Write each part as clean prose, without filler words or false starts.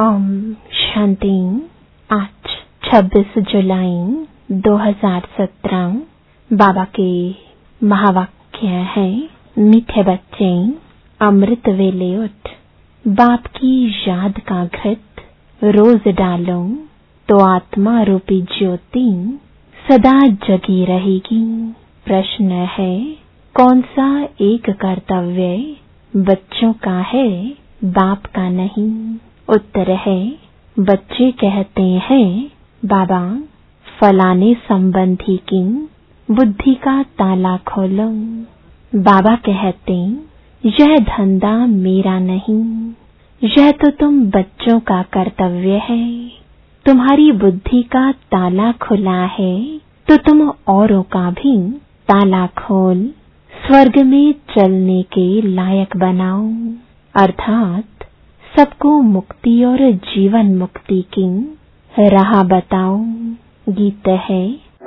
ओम शांति। आज 26 जुलाई 2017 बाबा के महावाक्य है। मीठे बच्चे, अमृत वेले उठ, बाप की याद का घृत रोज डालो तो आत्मा रूपी ज्योति सदा जगी रहेगी। प्रश्न है, कौन सा एक कर्तव्य बच्चों का है, बाप का नहीं? उत्तर है, बच्चे कहते हैं बाबा फलाने संबंधी की बुद्धि का ताला खोलो। बाबा कहते यह धंधा मेरा नहीं, यह तो तुम बच्चों का कर्तव्य है। तुम्हारी बुद्धि का ताला खुला है तो तुम औरों का भी ताला खोल स्वर्ग में चलने के लायक बनाओ। अर्थात सबको मुक्ति और जीवन मुक्ति की राह बताओ। गीत है,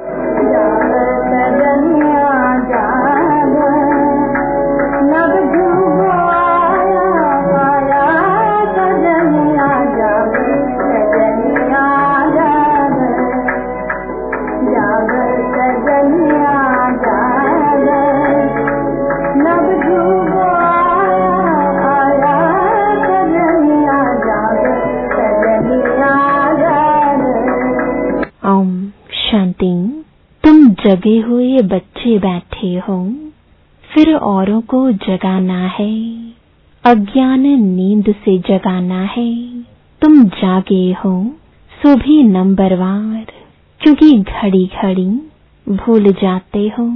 तुम जगे हुए बच्चे बैठे हो, फिर औरों को जगाना है। अज्ञान नींद से जगाना है। तुम जागे हो सो भी नंबरवार, क्योंकि घड़ी घड़ी भूल जाते हो।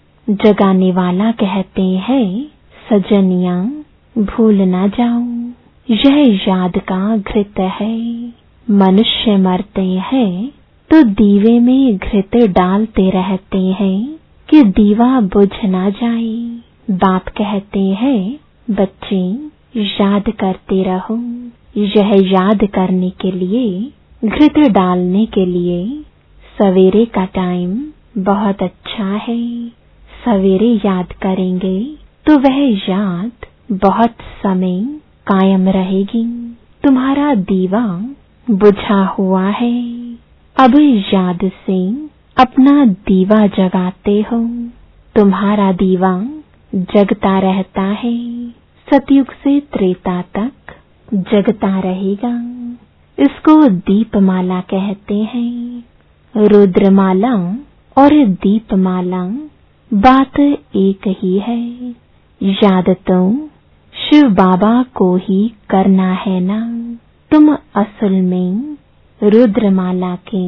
जगाने वाला कहते हैं सजनिया भूल ना जाओ, यह याद का घृत है। मनुष्य मरते हैं तो दीवे में घृत डालते रहते हैं कि दीवा बुझ ना जाए। बाप कहते हैं बच्चे याद करते रहो। यह याद करने के लिए, घृत डालने के लिए सवेरे का टाइम बहुत अच्छा है। सवेरे याद करेंगे तो वह याद बहुत समय कायम रहेगी। तुम्हारा दीवा बुझा हुआ है, अब याद से अपना दीवा जगाते हो। तुम्हारा दीवा जगता रहता है, सतयुग से त्रेता तक जगता रहेगा। इसको दीपमाला कहते हैं। रुद्रमाला और दीपमाला बात एक ही है। याद तो शिव बाबा को ही करना है ना। तुम असल में रुद्रमाला के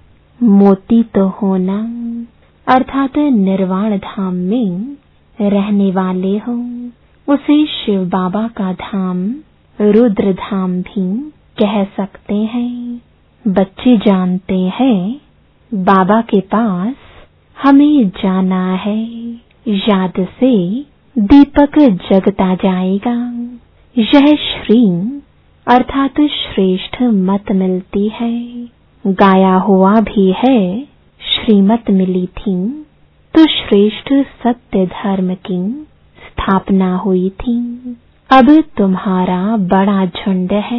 मोती तो होना, अर्थात निर्वाण धाम में रहने वाले हो। उसे शिव बाबा का धाम रुद्र धाम भी कह सकते हैं। बच्चे जानते हैं बाबा के पास हमें जाना है। याद से दीपक जगता जाएगा। यह श्री अर्थात श्रेष्ठ मत मिलती है। गाया हुआ भी है, श्रीमत मिली थी तो श्रेष्ठ सत्य धर्म की स्थापना हुई थी। अब तुम्हारा बड़ा झुंड है।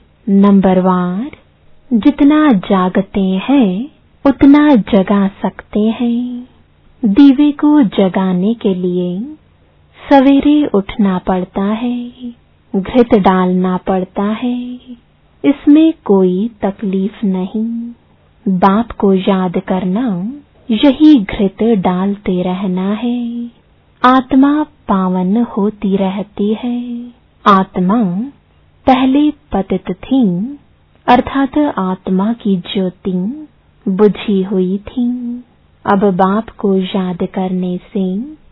नंबरवार जितना जागते हैं उतना जगा सकते हैं। दीवे को जगाने के लिए सवेरे उठना पड़ता है, घृत डालना पड़ता है। इसमें कोई तकलीफ नहीं। बाप को याद करना, यही घृत डालते रहना है। आत्मा पावन होती रहती है। आत्मा पहले पतित थी, अर्थात आत्मा की ज्योति बुझी हुई थी। अब बाप को याद करने से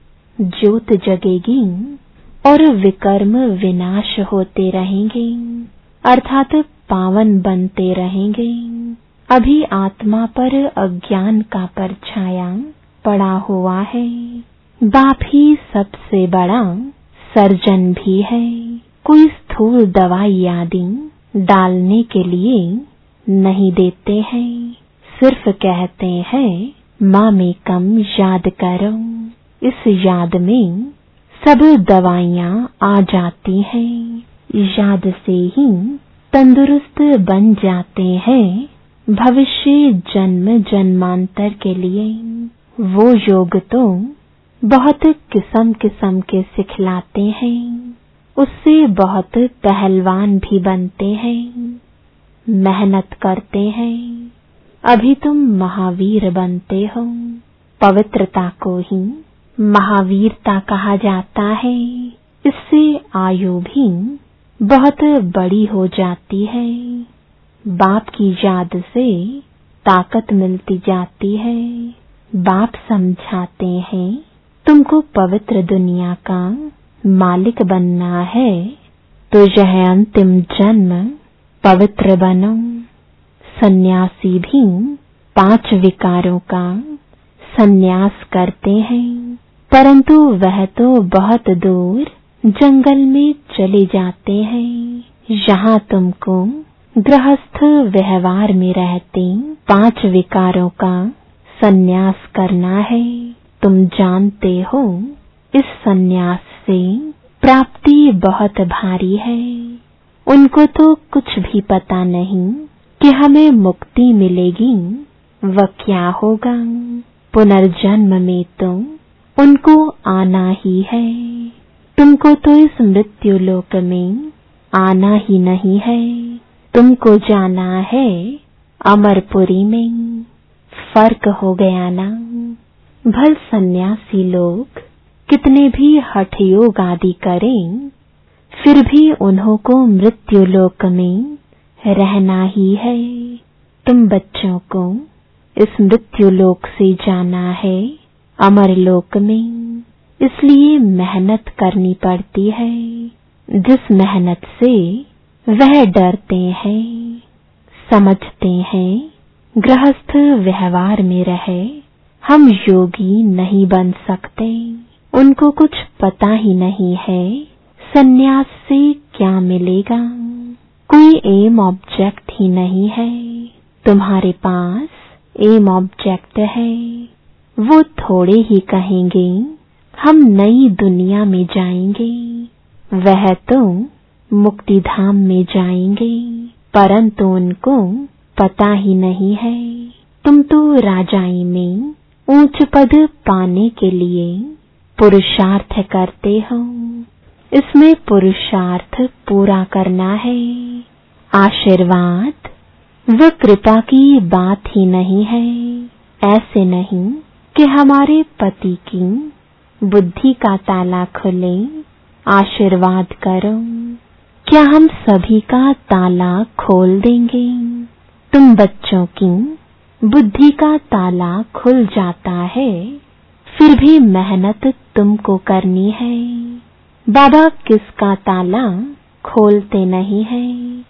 ज्योत जगेगी और विकर्म विनाश होते रहेंगे, अर्थात पावन बनते रहेंगे। अभी आत्मा पर अज्ञान का परछाया पड़ा हुआ है। बाप ही सबसे बड़ा सर्जन भी है। कोई स्थूल दवाई आदि डालने के लिए नहीं देते हैं, सिर्फ कहते हैं माँ में कम याद करो। इस याद में सब दवाइयाँ आ जाती हैं। याद से ही तंदुरुस्त बन जाते हैं भविष्य जन्म जन्मांतर के लिए। वो योग तो बहुत किस्म किस्म के सिखलाते हैं, उससे बहुत पहलवान भी बनते हैं। मेहनत करते हैं, अभी तुम महावीर बनते हो। पवित्रता को ही महावीरता कहा जाता है। इससे आयु भी बहुत बड़ी हो जाती है। बाप की याद से ताकत मिलती जाती है। बाप समझाते हैं तुमको पवित्र दुनिया का मालिक बनना है, तो यह अंतिम जन्म पवित्र बनो। सन्यासी भी 5 विकारों का सन्यास करते हैं, परंतु वह तो बहुत दूर जंगल में चले जाते हैं। यहाँ तुमको गृहस्थ व्यवहार में रहते 5 विकारों का सन्यास करना है। तुम जानते हो इस सन्यास से प्राप्ति बहुत भारी है। उनको तो कुछ भी पता नहीं कि हमें मुक्ति मिलेगी, वह क्या होगा। पुनर्जन्म में तो उनको आना ही है। तुमको तो इस मृत्यु लोक में आना ही नहीं है। तुमको जाना है अमरपुरी में। फर्क हो गया ना। भल सन्यासी लोग कितने भी हठ योग आदि करें, फिर भी उन्हों को मृत्यु लोक में रहना ही है। तुम बच्चों को इस मृत्यु लोक से जाना है अमर लोक में, इसलिए मेहनत करनी पड़ती है। जिस मेहनत से वह डरते हैं, समझते हैं गृहस्थ व्यवहार में रहे हम योगी नहीं बन सकते। उनको कुछ पता ही नहीं है सन्यास से क्या मिलेगा। कोई एम ऑब्जेक्ट ही नहीं है। तुम्हारे पास एम ऑब्जेक्ट है। वो थोड़े ही कहेंगे हम नई दुनिया में जाएंगे, वह तो मुक्ति धाम में जाएंगे, परंतु उनको पता ही नहीं है। तुम तो राजाई में ऊंच पद पाने के लिए पुरुषार्थ करते हो। इसमें पुरुषार्थ पूरा करना है। आशीर्वाद व कृपा की बात ही नहीं है। ऐसे नहीं कि हमारे पति की बुद्धि का ताला खुले, आशीर्वाद करो। क्या हम सभी का ताला खोल देंगे? तुम बच्चों की बुद्धि का ताला खुल जाता है, फिर भी मेहनत तुमको करनी है। बाबा किसका ताला खोलते नहीं है।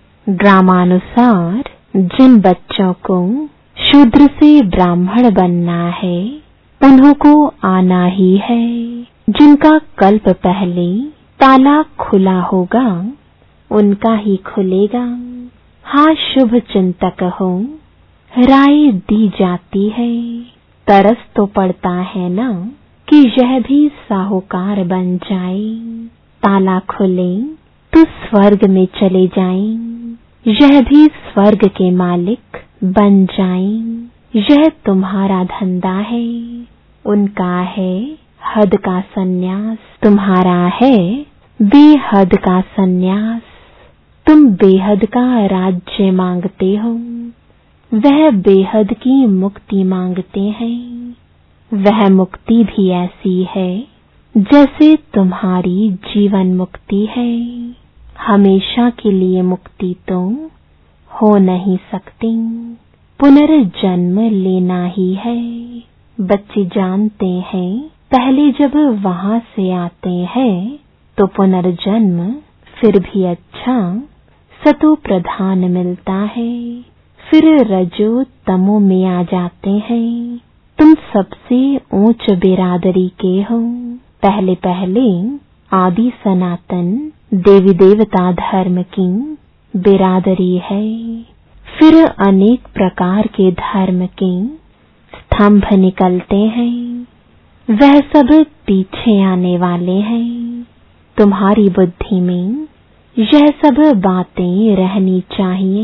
ग्रामानुसार जिन बच्चों को शूद्र से ब्राह्मण बनना है, उन्हों को आना ही है। जिनका कल्प पहले ताला खुला होगा, उनका ही खुलेगा। हाँ, शुभ चिंतक हो, राय दी जाती है। तरस तो पड़ता है ना कि यह भी साहूकार बन जाए। ताला खुले तो स्वर्ग में चले जाएं, यह भी स्वर्ग के मालिक बन जाएं। यह तुम्हारा धंधा है, उनका है हद का सन्यास, तुम्हारा है बेहद का सन्यास। तुम बेहद का राज्य मांगते हो, वह बेहद की मुक्ति मांगते हैं। वह मुक्ति भी ऐसी है जैसे तुम्हारी जीवन मुक्ति है। हमेशा के लिए मुक्ति तो हो नहीं सकती, पुनर्जन्म लेना ही है। बच्चे जानते हैं पहले जब वहां से आते हैं तो पुनर्जन्म फिर भी अच्छा सतो प्रधान मिलता है, फिर रजो तमो में आ जाते हैं। तुम सबसे ऊंच बिरादरी के हो। पहले पहले आदि सनातन देवी देवता धर्म की बिरादरी है, फिर अनेक प्रकार के धर्म के स्तंभ निकलते हैं, वह सब पीछे आने वाले हैं। तुम्हारी बुद्धि में यह सब बातें रहनी चाहिए।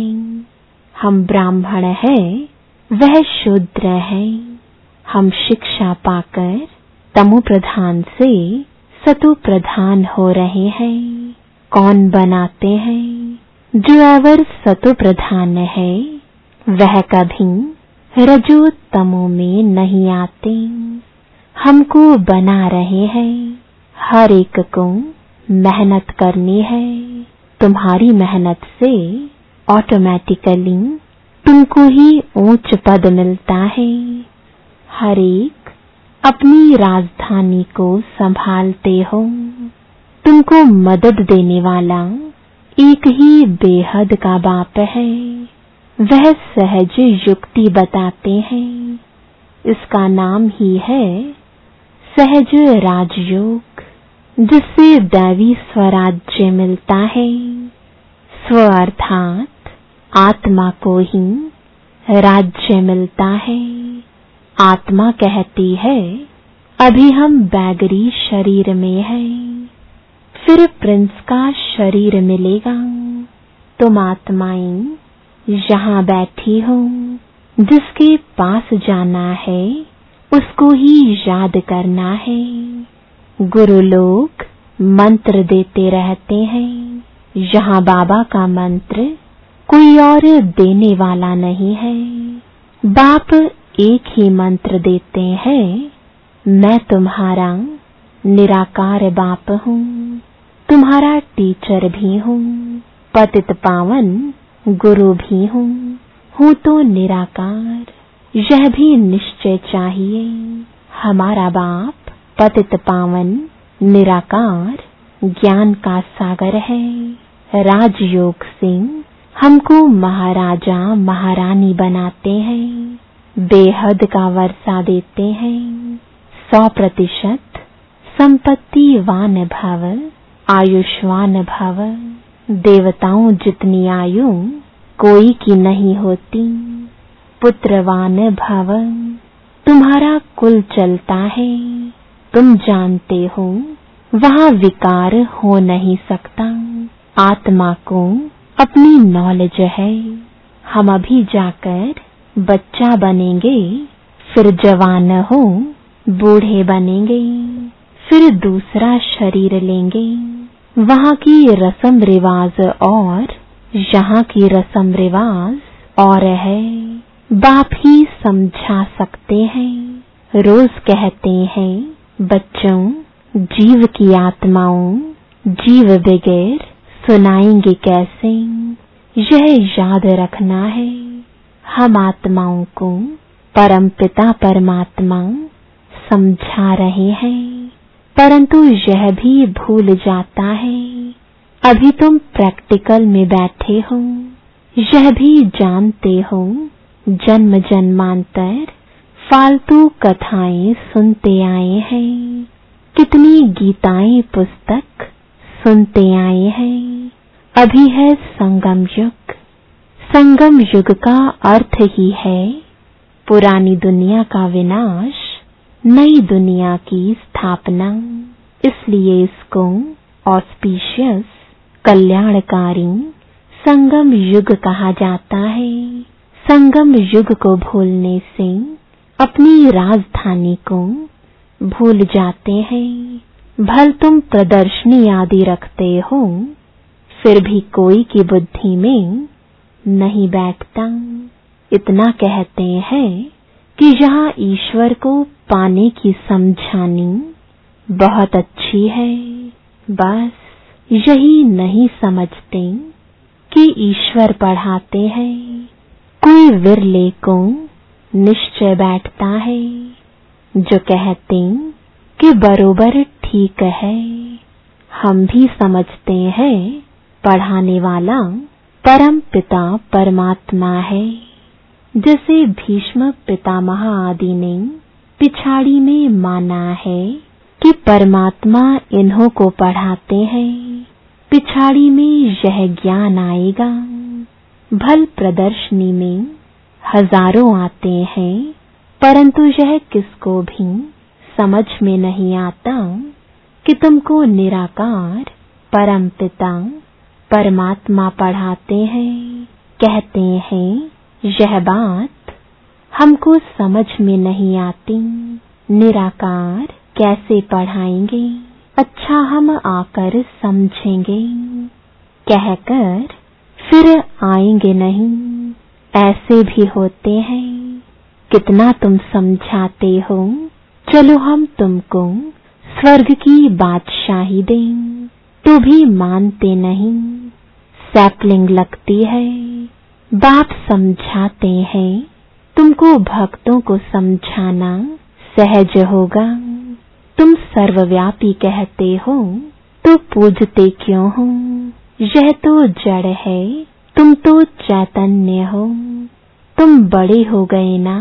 हम ब्राह्मण हैं, वह शूद्र है। हम शिक्षा पाकर तमो प्रधान से सतो प्रधान हो रहे हैं। कौन बनाते हैं? जो अवर सतो प्रधान है वह कभी रजो तमो में नहीं आते। हमको बना रहे हैं। हर एक को मेहनत करनी है। तुम्हारी मेहनत से ऑटोमेटिकली तुमको ही ऊंच पद मिलता है। हर एक अपनी राजधानी को संभालते हो। तुमको मदद देने वाला एक ही बेहद का बाप है। वह सहज युक्ति बताते हैं। इसका नाम ही है सहज राजयोग, जिससे दैवी स्वराज्य मिलता है। स्व अर्थात आत्मा को ही राज्य मिलता है। आत्मा कहती है अभी हम बैगरी शरीर में हैं, फिर प्रिंस का शरीर मिलेगा। तुम आत्माएं यहाँ बैठी हो। जिसके पास जाना है उसको ही याद करना है। गुरु लोग मंत्र देते रहते हैं। यहाँ बाबा का मंत्र कोई और देने वाला नहीं है। बाप एक ही मंत्र देते हैं, मैं तुम्हारा निराकार बाप हूँ, तुम्हारा टीचर भी हूँ, पतित पावन गुरु भी हूँ तो निराकार। यह भी निश्चय चाहिए। हमारा बाप पतित पावन निराकार ज्ञान का सागर है। राजयोग से हमको महाराजा महारानी बनाते हैं। बेहद का वर्षा देते हैं। 100% संपत्तिवान भव, आयुष्मान भव। देवताओं जितनी आयु कोई की नहीं होती। पुत्रवान भव। तुम्हारा कुल चलता है। तुम जानते हो वहाँ विकार हो नहीं सकता। आत्मा को अपनी नॉलेज है। हम अभी जाकर बच्चा बनेंगे, फिर जवान हो बूढ़े बनेंगे, फिर दूसरा शरीर लेंगे। वहाँ की रस्म रिवाज और यहाँ की रस्म रिवाज और है। बाप ही समझा सकते हैं। रोज कहते हैं बच्चों, जीव की आत्माओं जीव बगैर सुनाएंगे कैसे। यह याद रखना है। हम आत्माओं को परमपिता परमात्मा समझा रहे हैं, परंतु यह भी भूल जाता है। अभी तुम प्रैक्टिकल में बैठे हो। यह भी जानते हो जन्म जन्मांतर फालतू कथाएं सुनते आए हैं। कितनी गीताएं पुस्तक सुनते आए हैं। अभी है संगम युग। संगम युग का अर्थ ही है पुरानी दुनिया का विनाश, नई दुनिया की स्थापना। इसलिए इसको ऑस्पिशियस, कल्याणकारी संगम युग कहा जाता है। संगम युग को भूलने से अपनी राजधानी को भूल जाते हैं। भल तुम प्रदर्शनी आदि रखते हो, फिर भी कोई की बुद्धि में नहीं बैठता। इतना कहते हैं कि यहाँ ईश्वर को पाने की समझानी बहुत अच्छी है। बस यही नहीं समझते कि ईश्वर पढ़ाते हैं। कोई विरले को निश्चय बैठता है जो कहते कि बरोबर ठीक है। हम भी समझते हैं पढ़ाने वाला परम पिता परमात्मा है। जैसे भीष्म पितामह आदि ने पिछाड़ी में माना है कि परमात्मा इन्हों को पढ़ाते हैं, पिछाड़ी में यह ज्ञान आएगा। भल प्रदर्शनी में हजारों आते हैं, परंतु यह किसको भी समझ में नहीं आता कि तुमको निराकार परमपिता परमात्मा पढ़ाते हैं, कहते हैं यह बात हमको समझ में नहीं आती, निराकार कैसे पढ़ाएंगे, अच्छा हम आकर समझेंगे, कहकर फिर आएंगे नहीं। ऐसे भी होते हैं, कितना तुम समझाते हो, चलो हम तुमको स्वर्ग की बादशाही दें, तो भी मानते नहीं, सैपलिंग लगती है। बाप समझाते हैं, तुमको भक्तों को समझाना सहज होगा। तुम सर्वव्यापी कहते हो, तो पूजते क्यों हो? यह तो जड़ है, तुम तो चैतन्य हो, तुम बड़े हो गए ना।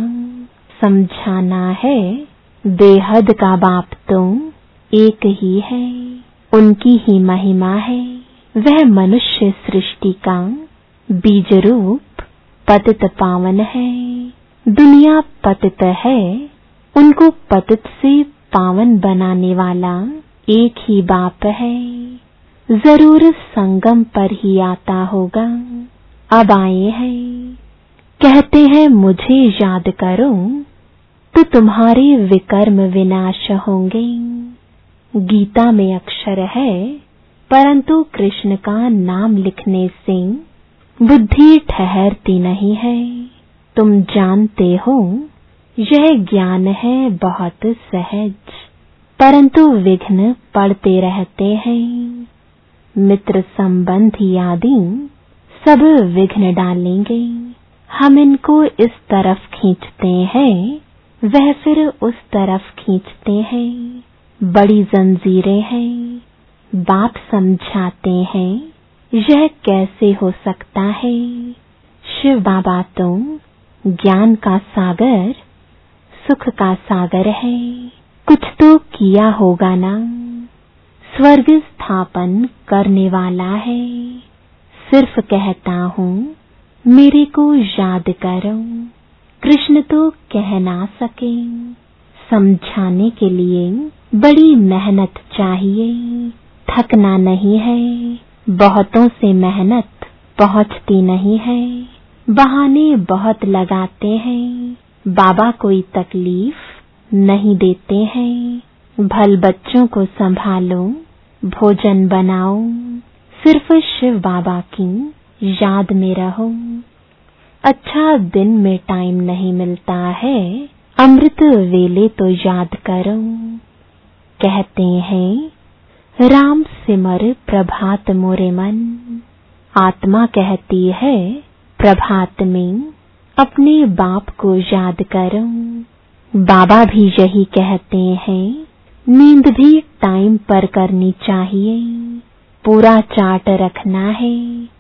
समझाना है, बेहद का बाप तो एक ही है, उनकी ही महिमा है। वह मनुष्य सृष्टि का बीज रूप पतित पावन है। दुनिया पतित है, उनको पतित से पावन बनाने वाला एक ही बाप है। जरूर संगम पर ही आता होगा, अब आए हैं। कहते हैं मुझे याद करो, तो तुम्हारे विकर्म विनाश होंगे। गीता में अक्षर है, परंतु कृष्ण का नाम लिखने से बुद्धि ठहरती नहीं है। तुम जानते हो, यह ज्ञान है बहुत सहज, परंतु विघ्न पड़ते रहते हैं। मित्र संबंधी आदि सब विघ्न डालेंगे। हम इनको इस तरफ खींचते हैं, वह फिर उस तरफ खींचते हैं। बड़ी जंजीरें हैं। बाप समझाते हैं, यह कैसे हो सकता है? शिव बाबा तो ज्ञान का सागर, सुख का सागर है। कुछ तो किया होगा ना। स्वर्ग स्थापन करने वाला है। सिर्फ कहता हूँ, मेरे को याद करो। कृष्ण तो कह ना सके। समझाने के लिए बड़ी मेहनत चाहिए, थकना नहीं है। बहुतों से मेहनत पहुँचती नहीं है। बहाने बहुत लगाते हैं, बाबा कोई तकलीफ नहीं देते हैं। भल बच्चों को संभालो, भोजन बनाओ, सिर्फ शिव बाबा की याद में रहो। अच्छा, दिन में टाइम नहीं मिलता है, अमृत वेले तो याद करो। कहते हैं, राम सिमर प्रभात मोरे मन। आत्मा कहती है, प्रभात में अपने बाप को याद करो। बाबा भी यही कहते हैं, नींद भी टाइम पर करनी चाहिए। पूरा चार्ट रखना है,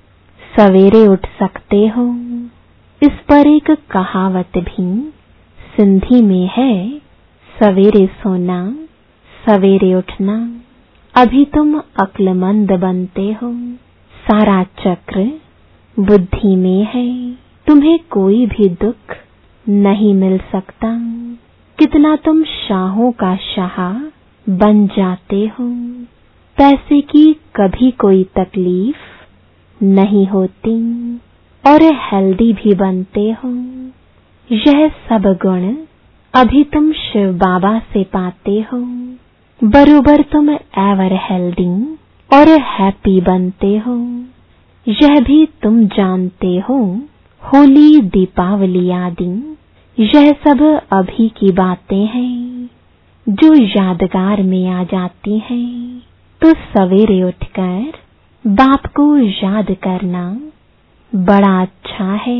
सवेरे उठ सकते हो। इस पर एक कहावत भी सिंधी में है, सवेरे सोना सवेरे उठना। अभी तुम अक्लमंद बनते हो, सारा चक्र बुद्धि में है। तुम्हें कोई भी दुख नहीं मिल सकता। कितना तुम शाहों का शाह बन जाते हो। पैसे की कभी कोई तकलीफ नहीं होती और हेल्दी भी बनते हो। यह सब गुण अभी तुम शिव बाबा से पाते हो। बरोबर तुम एवर हेल्दी और हैप्पी बनते हो। यह भी तुम जानते हो। होली, दीपावली आदि यह सब अभी की बातें हैं, जो यादगार में आ जाती हैं। तो सवेरे उठकर बाप को याद करना बड़ा अच्छा है।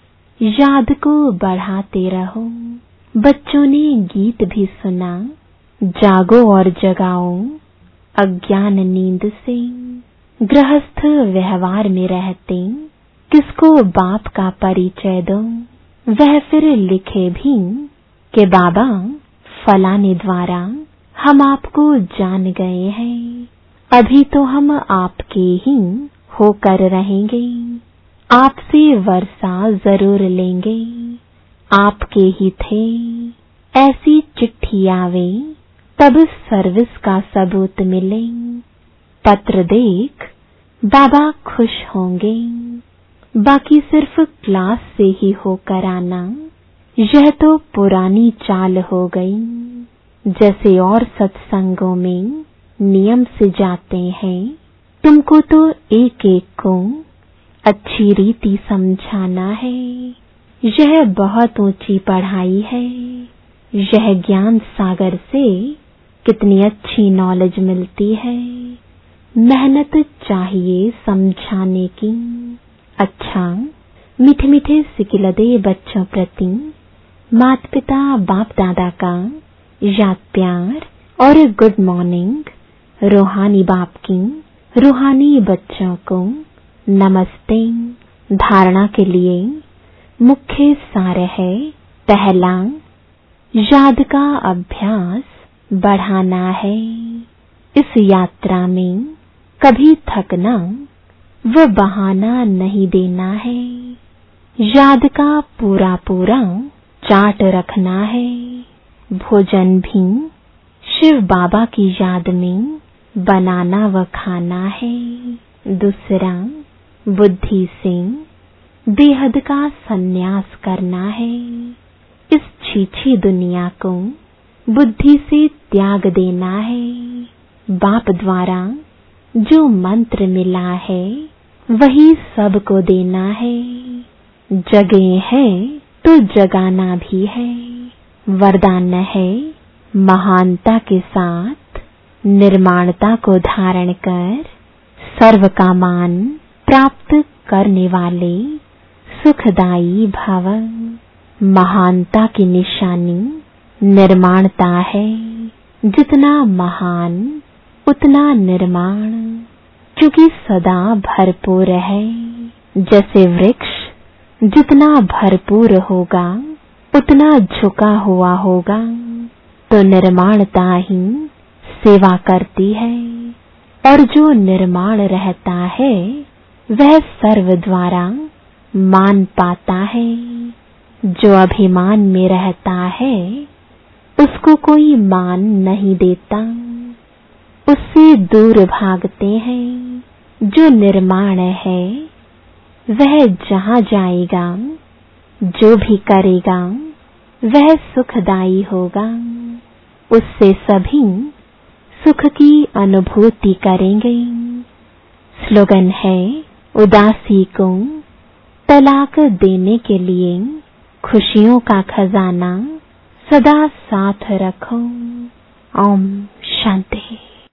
याद को बढ़ाते रहो। बच्चों ने गीत भी सुना, जागो और जगाओ अज्ञान नींद से। गृहस्थ व्यवहार में रहते किसको बाप का परिचय दो। वह फिर लिखे भी कि बाबा फलाने द्वारा हम आपको जान गए हैं। अभी तो हम आपके ही होकर रहेंगे। आपसे वर्षा जरूर लेंगे, आपके ही थे। ऐसी चिट्ठी आवे तब सर्विस का सबूत मिले। पत्र देख बाबा खुश होंगे। बाकी सिर्फ क्लास से ही होकर आना, यह तो पुरानी चाल हो गई। जैसे और सत्संगों में नियम से जाते हैं, तुमको तो एक एक को अच्छी रीति समझाना है। यह बहुत ऊंची पढ़ाई है। यह ज्ञान सागर से कितनी अच्छी नॉलेज मिलती है। मेहनत चाहिए समझाने की। अच्छा, मीठे मीठे सिकिलदे बच्चों प्रति माता पिता बाप दादा का याद प्यार और गुड मॉर्निंग। रूहानी बाप की रूहानी बच्चों को नमस्ते। धारणा के लिए मुख्य सार है, पहला, याद का अभ्यास बढ़ाना है। इस यात्रा में कभी थकना व बहाना नहीं देना है। याद का पूरा पूरा चार्ट रखना है। भोजन भी शिव बाबा की याद में बनाना व खाना है। दूसरा, बुद्धि से बेहद का संन्यास करना है। इस छीछी दुनिया को बुद्धि से त्याग देना है। बाप द्वारा जो मंत्र मिला है वही सबको देना है। जगे है तो जगाना भी है। वरदान है, महानता के साथ निर्माणता को धारण कर सर्व का मान प्राप्त करने वाले सुखदायी भव। महानता की निशानी निर्माणता है। जितना महान उतना निर्माण, क्योंकि सदा भरपूर है। जैसे वृक्ष जितना भरपूर होगा उतना झुका हुआ होगा, तो निर्माणता ही सेवा करती है। और जो निर्माण रहता है वह सर्व द्वारा मान पाता है। जो अभिमान में रहता है उसको कोई मान नहीं देता, उससे दूर भागते हैं। जो निर्माण है वह जहाँ जाएगा, जो भी करेगा वह सुखदायी होगा। उससे सभी सुख की अनुभूति करेंगे। स्लोगन है, उदासी को तलाक देने के लिए खुशियों का खजाना सदा साथ रखो। ओम शांति।